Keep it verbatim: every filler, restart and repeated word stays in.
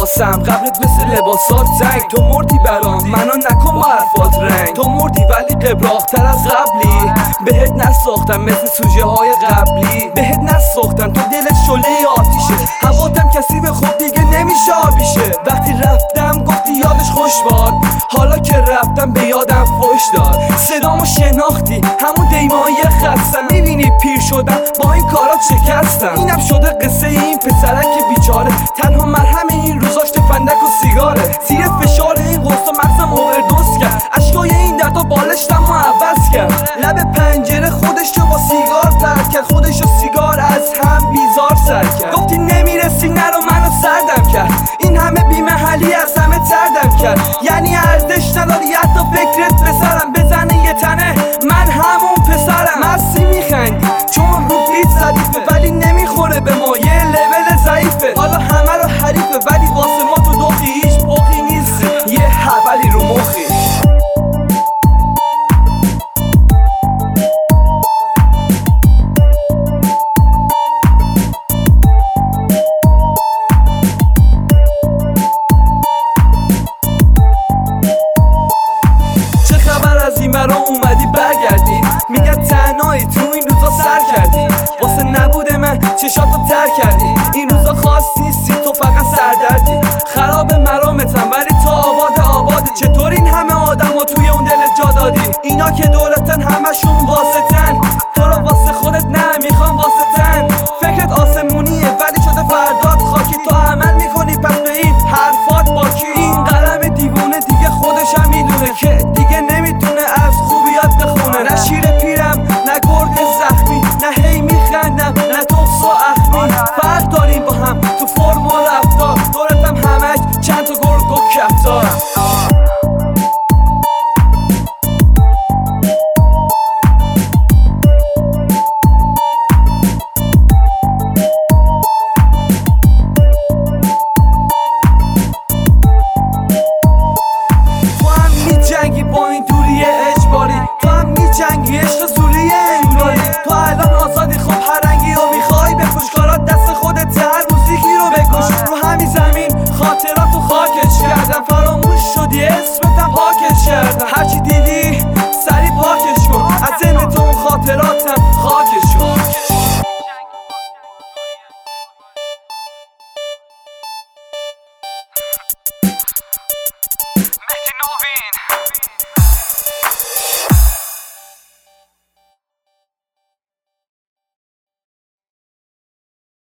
هستم قبلت مثل لباسات زنگ. تو مردی برام منو نکن با حرفات رنگ. تو مردی ولی قبراق‌تر از قبلی. بهت نساختم مثل سوژه های قبلی. بهت نساختم تو دلت شعله آتیشه. هواتم کسی به خوب دیگه نمیشه آبیشه. وقتی رفتم گفتی یادش خوش باد، حالا که رفتم به یادم فوش داد. صدامو شناختی همون دیمایی خستم. میبینی پیر شدم با این کارا شکستم. اینم شده قصه این پسرک بیچاره، تنها مرهم این روزاش تفندک و سیگاره. زیر فشار این قصه مغزم اووردوز کرد. اشکای این دردا بالشتم و عوض کرد. لب پنجره خودش رو با سیگار ترک کرد. خودش و سیگار از هم بیزار سر کرد. گفتی نمیرسی نرو منو سردم کرد. این همه بی‌محلی از همه تردم کرد. یعنی ارزش نداری حتی فکرت پسرم. بزنه یه تنه من همون پسرم. مستی میخندی چون رو بیت ضعیفه ولی نمیخوره به ما، یه لول ضعیفه. حالا همه رو حریفه ولی واسه ما تو دوخی هیچ پخی نیست. یه حولی رو مخی. این برا اومدی برگردی، میگن تنهایی تو این روزا سر کردی. واسه نبوده من چشاتو تر کردی. این روزا خاص نیستی تو فقط سردردی. خراب مرامتم ولی تو آباد آبادی. چطور این همه آدم و توی اون دلت جا دادی؟ اینا که